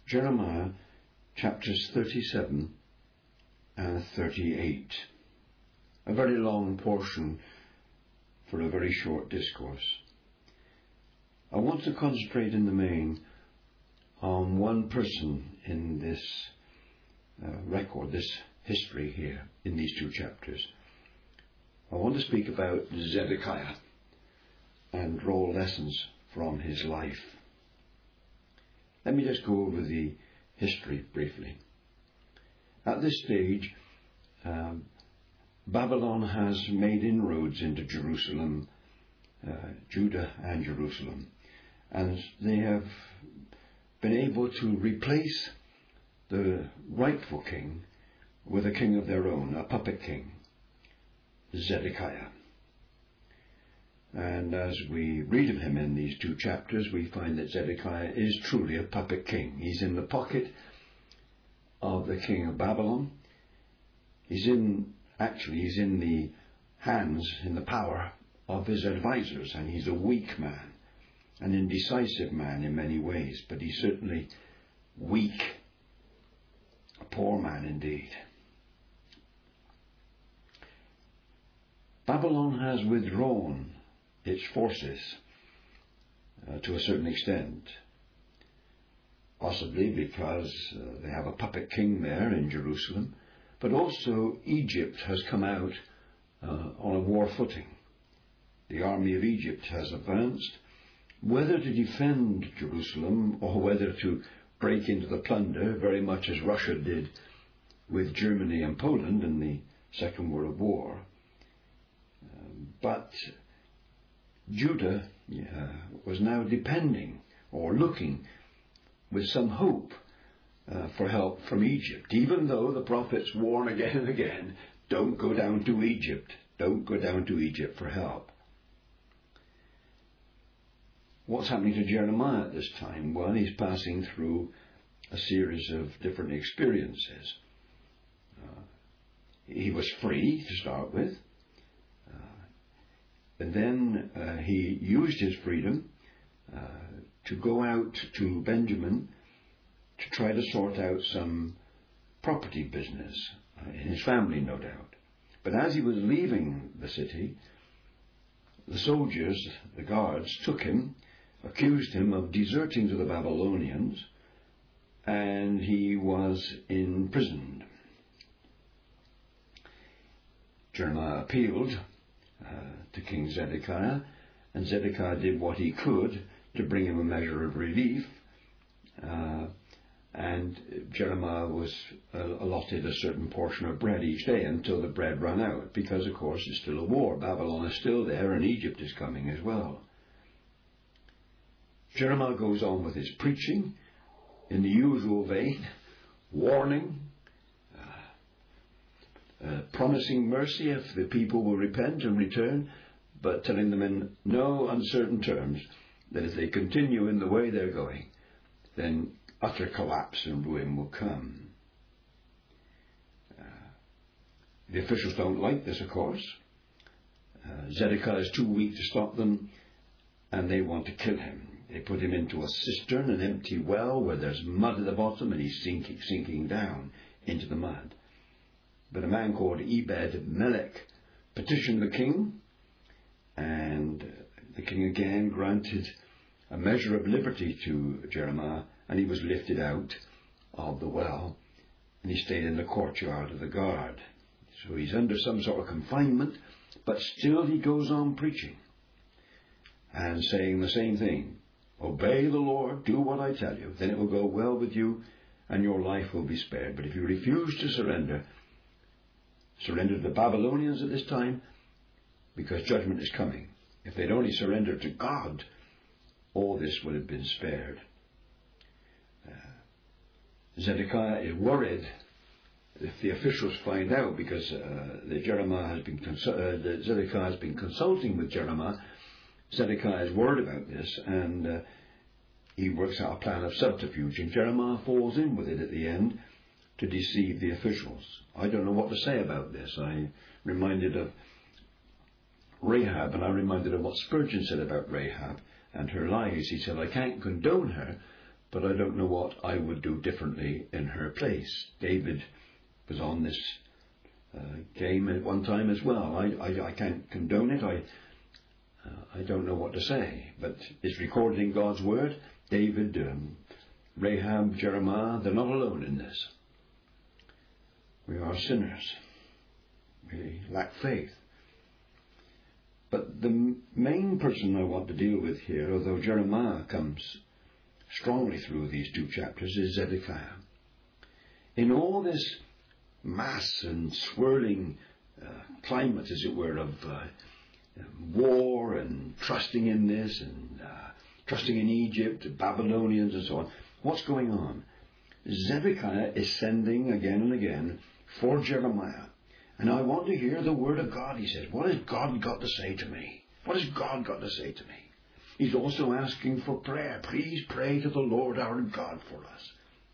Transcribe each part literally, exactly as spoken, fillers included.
Jeremiah chapters thirty-seven and thirty-eight. A very long portion for a very short discourse. I want to concentrate in the main on one person in this uh, record, this history here in these two chapters. I want to speak about Zedekiah and draw lessons from his life. Let me just go over the history briefly. At this stage, um, Babylon has made inroads into Jerusalem, uh, Judah and Jerusalem, and they have been able to replace the rightful king with a king of their own, a puppet king, Zedekiah. And as we read of him in these two chapters, we find that Zedekiah is truly a puppet king. He's in the pocket of the king of Babylon. He's in, actually, he's in the hands, in the power of his advisors, and he's a weak man, an indecisive man in many ways, but he's certainly weak, a poor man indeed. Babylon has withdrawn its forces uh, to a certain extent, possibly because uh, they have a puppet king there in Jerusalem, but also Egypt has come out uh, on a war footing. The army of Egypt has advanced, whether to defend Jerusalem or whether to break into the plunder, very much as Russia did with Germany and Poland in the Second World War. Um, but Judah uh, was now depending or looking with some hope uh, for help from Egypt, even though the prophets warn again and again, don't go down to Egypt, don't go down to Egypt for help. What's happening to Jeremiah at this time? Well, he's passing through a series of different experiences. Uh, he was free to start with. Uh, and then uh, he used his freedom uh, to go out to Benjamin to try to sort out some property business uh, in his family, no doubt. But as he was leaving the city, the soldiers, the guards, took him, accused him of deserting to the Babylonians, and he was imprisoned. Jeremiah appealed uh, to King Zedekiah, and Zedekiah did what he could to bring him a measure of relief, uh, and Jeremiah was uh, allotted a certain portion of bread each day until the bread ran out, because of course it's still a war. Babylon is still there and Egypt is coming as well. Jeremiah goes on with his preaching in the usual vein, warning, uh, uh, promising mercy if the people will repent and return, but telling them in no uncertain terms that if they continue in the way they're going, then utter collapse and ruin will come. Uh, the officials don't like this, of course. Uh, Zedekiah is too weak to stop them, and they want to kill him. They put him into a cistern, an empty well, where there's mud at the bottom, and he's sinking, sinking down into the mud. But a man called Ebed-Melech petitioned the king, and the king again granted a measure of liberty to Jeremiah, and he was lifted out of the well, and he stayed in the courtyard of the guard. So he's under some sort of confinement, but still he goes on preaching and saying the same thing. Obey the Lord, do what I tell you, then it will go well with you and your life will be spared. But if you refuse to surrender, surrender to the Babylonians at this time, because judgment is coming. If they'd only surrendered to God, all this would have been spared. Uh, Zedekiah is worried if the officials find out, because uh, the Jeremiah has been consu- uh, the Zedekiah has been consulting with Jeremiah. Zedekiah is worried about this, and uh, he works out a plan of subterfuge, and Jeremiah falls in with it at the end to deceive the officials. I don't know what to say about this. I'm reminded of Rahab, and I'm reminded of what Spurgeon said about Rahab and her lies. He said, I can't condone her, but I don't know what I would do differently in her place. David was on this uh, game at one time as well. I, I, I can't condone it. I, uh, I don't know what to say, but it's recorded in God's Word. David, um, Rahab, Jeremiah, they're not alone in this. We are sinners. We lack faith. But the main person I want to deal with here, although Jeremiah comes strongly through these two chapters, is Zedekiah. In all this mass and swirling uh, climate, as it were, of uh, war and trusting in this and uh, trusting in Egypt, the Babylonians and so on, what's going on? Zedekiah is sending again and again for Jeremiah. And I want to hear the word of God, he says. What has God got to say to me? What has God got to say to me? He's also asking for prayer. Please pray to the Lord our God for us.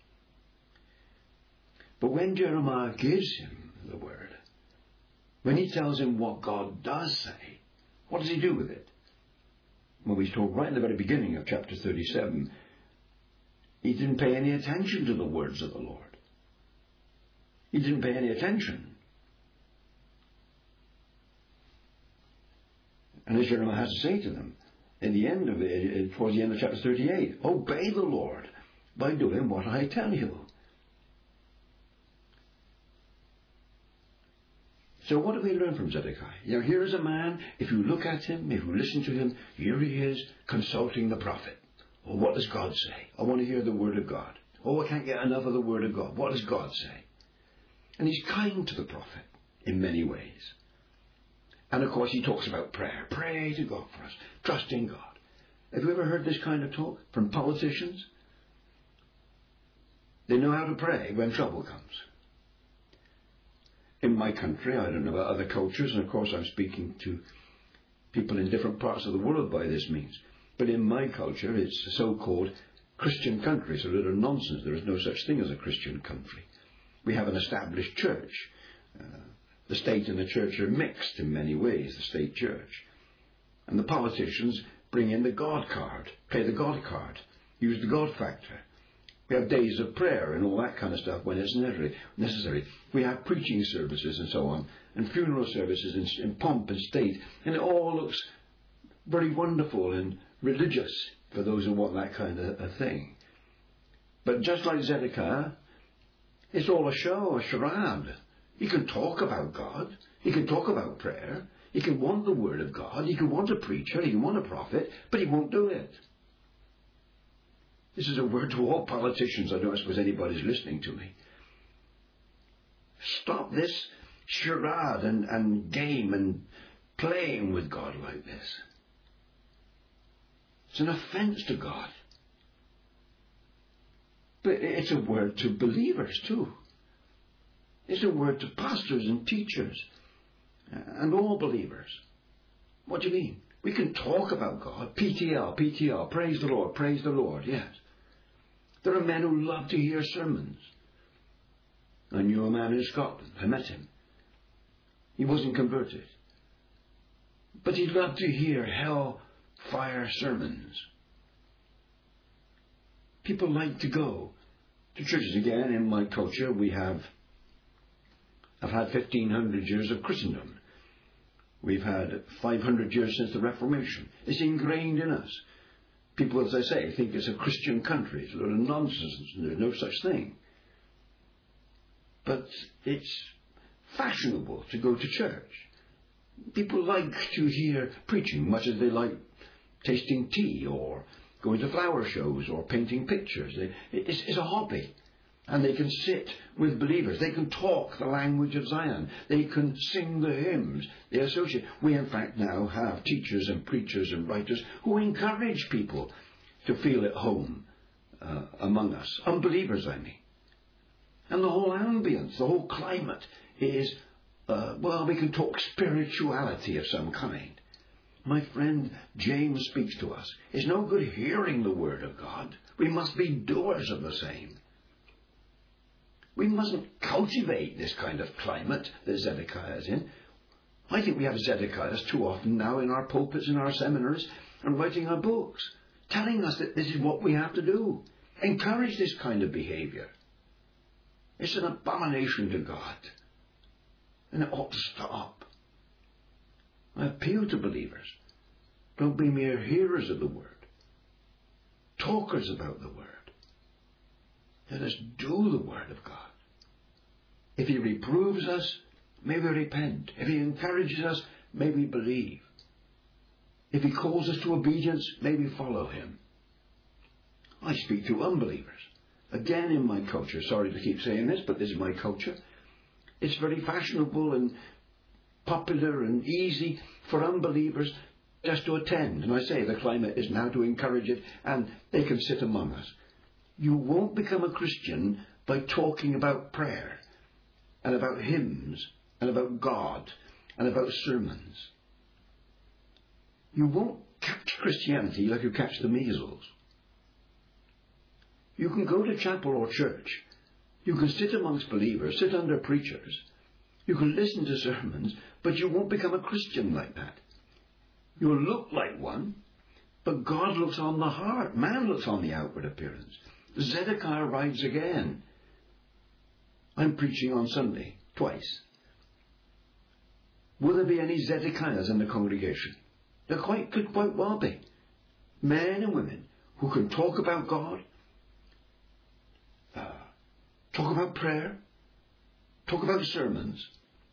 But when Jeremiah gives him the word, when he tells him what God does say, what does he do with it? Well, we're told right in the very beginning of chapter thirty-seven, he didn't pay any attention to the words of the Lord. He didn't pay any attention. And as Jeremiah has to say to them, in the end of it, towards the end of chapter thirty-eight, obey the Lord by doing what I tell you. So what do we learn from Zedekiah? You know, here is a man, if you look at him, if you listen to him, here he is consulting the prophet. Well, what does God say? I want to hear the word of God. Oh, I can't get enough of the word of God. What does God say? And he's kind to the prophet in many ways. And of course he talks about prayer. Pray to God for us. Trust in God. Have you ever heard this kind of talk from politicians? They know how to pray when trouble comes. In my country, I don't know about other cultures, and of course I'm speaking to people in different parts of the world by this means. But in my culture, it's a so-called Christian country. It's a little nonsense. There is no such thing as a Christian country. We have an established church. Uh, the state and the church are mixed in many ways, the state church. And the politicians bring in the God card, play the God card, use the God factor. We have days of prayer and all that kind of stuff when it's necessary. We have preaching services and so on, and funeral services in, in pomp and state, and it all looks very wonderful and religious for those who want that kind of a thing. But just like Zedekiah, it's all a show, a charade. He can talk about God. He can talk about prayer. He can want the word of God. He can want a preacher. He can want a prophet, but he won't do it. This is a word to all politicians. I don't suppose anybody's listening to me. Stop this charade and, and game and playing with God like this. It's an offence to God. But it's a word to believers too. It's a word to pastors and teachers and all believers. What do you mean? We can talk about God. P T L, P T L, praise the Lord, praise the Lord, yes. There are men who love to hear sermons. I knew a man in Scotland. I met him. He wasn't converted. But he loved to hear hellfire sermons. People like to go to churches. Again, in my culture, we have, I've had fifteen hundred years of Christendom. We've had five hundred years since the Reformation. It's ingrained in us. People, as I say, think it's a Christian country. It's a lot of nonsense. There's no such thing. But it's fashionable to go to church. People like to hear preaching, much as they like tasting tea or going to flower shows or painting pictures. It's, it's a hobby. And they can sit with believers. They can talk the language of Zion. They can sing the hymns. They associate. We, in fact, now have teachers and preachers and writers who encourage people to feel at home uh, among us. Unbelievers, I mean. And the whole ambience, the whole climate is, uh, well, we can talk spirituality of some kind. My friend James speaks to us. It's no good hearing the word of God. We must be doers of the same. We mustn't cultivate this kind of climate that Zedekiah is in. I think we have Zedekiahs too often now in our pulpits, in our seminaries, and writing our books, telling us that this is what we have to do. encourage this kind of behavior. It's an abomination to God, and it ought to stop. I appeal to believers. Don't be mere hearers of the word, talkers about the word. Let us do the word of God. If he reproves us, may we repent. If he encourages us, may we believe. If he calls us to obedience, may we follow him. I speak to unbelievers. Again, in my culture, sorry to keep saying this, but this is my culture. It's very fashionable and popular and easy for unbelievers just to attend. And I say the climate is now to encourage it, and they can sit among us. You won't become a Christian by talking about prayer and about hymns and about God and about sermons. You won't catch Christianity like you catch the measles. You can go to chapel or church. You can sit amongst believers, sit under preachers. You can listen to sermons, but you won't become a Christian like that. You'll look like one, but God looks on the heart. Man looks on the outward appearance. Zedekiah rides again. I'm preaching on Sunday, twice. Will there be any Zedekiahs in the congregation? There quite could quite well be. Men and women who can talk about God, uh, talk about prayer, talk about sermons,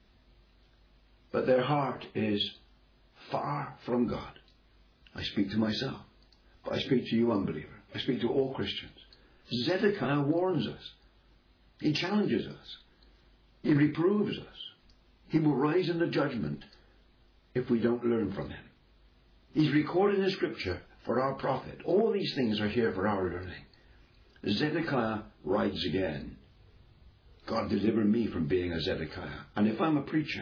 but their heart is far from God. I speak to myself, but I speak to you, unbeliever. I speak to all Christians. Zedekiah warns us. He challenges us. He reproves us. He will rise in the judgment if we don't learn from him. He's recorded in Scripture for our profit. All these things are here for our learning. Zedekiah rides again. God deliver me from being a Zedekiah. And if I'm a preacher,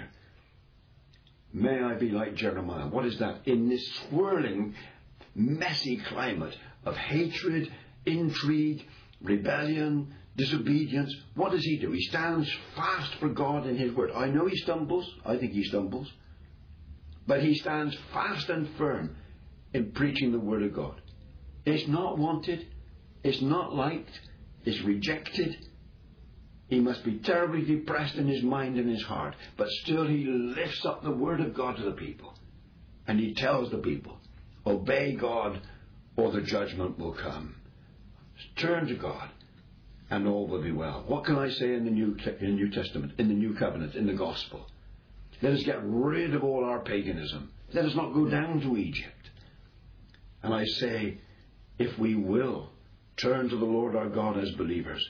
may I be like Jeremiah. What is that? In this swirling, messy climate of hatred, intrigue, rebellion, disobedience, what does he do? He stands fast for God in his word. I know he stumbles. I think he stumbles. But he stands fast and firm in preaching the word of God. It's not wanted. It's not liked. It's rejected. He must be terribly depressed in his mind and his heart. But still he lifts up the word of God to the people. And he tells the people, obey God or the judgment will come. Turn to God and all will be well. What can I say in the New, in the New Testament, in the New Covenant, in the Gospel? Let us get rid of all our paganism. Let us not go down to Egypt. And I say, if we will turn to the Lord our God as believers,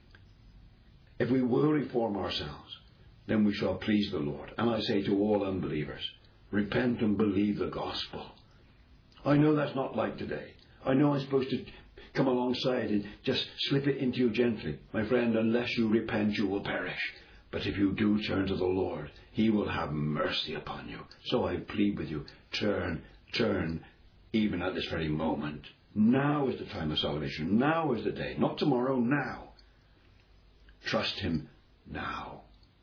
if we will reform ourselves, then we shall please the Lord. And I say to all unbelievers, repent and believe the gospel. I know that's not like today. I know I'm supposed to come alongside and just slip it into you gently. My friend, unless you repent, you will perish. But if you do turn to the Lord, he will have mercy upon you. So I plead with you, turn, turn, even at this very moment. Now is the time of salvation. Now is the day. Not tomorrow, now. Trust him now.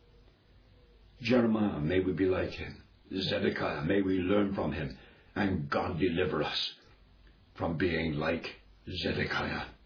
Jeremiah, may we be like him. Zedekiah, may we learn from him. And God deliver us from being like Zedekiah.